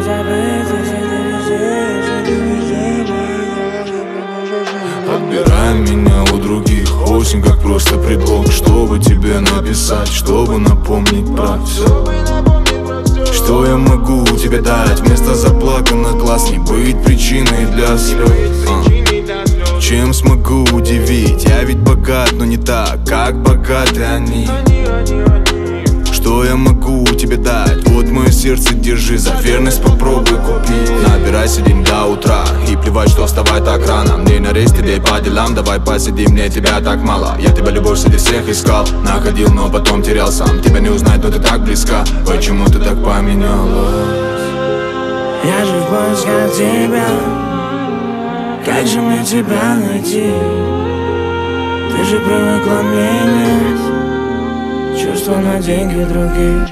Отбирай меня у других, осень как просто предлог, чтобы тебе написать, чтобы напомнить про все. Что я могу тебе дать вместо заплаканных глаз? Не быть причиной для слез. Чем смогу удивить? Я ведь богат, но не так, как богаты они. Что я могу тебе дать? Вот мое сердце, держи, за верность попробуй купить. Набирайся день до утра и плевать, что вставай так рано. Мне на рейс, идей по делам, давай посидим, мне тебя так мало. Я тебя любовь среди всех искал, находил, но потом терял сам. Тебя не узнать, но ты так близка, почему ты так поменялась? Я же в поисках тебя, как же мне тебя найти? Ты же привыкла менять чувства на деньги других.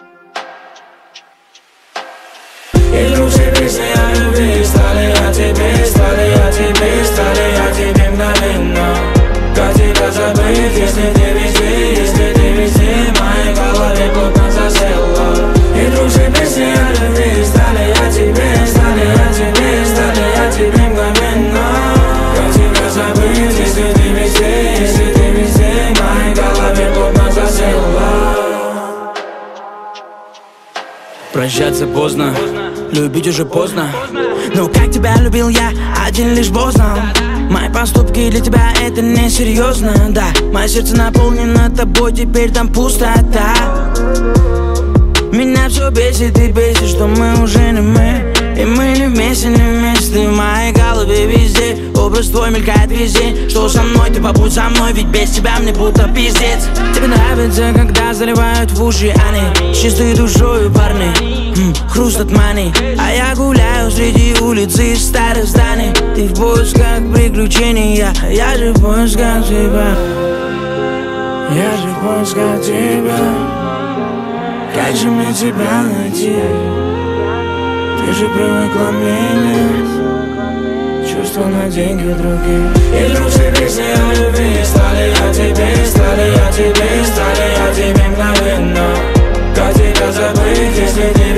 И вдруг все песни о любви стали о тебе, стали о тебе, стали о тебе мгновенно. Как тебя забыть, если ты везде, если ты везде, в моей голове плотно засела. И вдруг все песни о любви стали о тебе, стали о тебе, стали о тебе мгновенно. Как тебя забыть, если ты везде, если ты везде, в моей голове плотно засела. Прощаться поздно, любить уже поздно. Но как тебя любил я, один лишь Бог знал. Мои поступки для тебя это несерьезно, да. Мое сердце наполнено тобой, теперь там пустота. Меня все бесит и бесит, что мы уже не мы. И мы не вместе, не вместе. В моей голове везде образ твой мелькает весь день. Что со мной, ты побудь со мной, ведь без тебя мне будто пиздец. Тебе нравится, когда заливают в уши они, с чистой душою парни, хруст от мани. А я гуляю среди улицы из старых зданий. Ты в поисках приключений, я же в поисках тебя. Я же в поисках тебя. Как же мне тебя найти? Ты же привыкла менять чувства на деньги других. И вдруг все песни о любви стали о тебе, стали о тебе, стали о тебе мгновенно. Как тебя забыть, если ты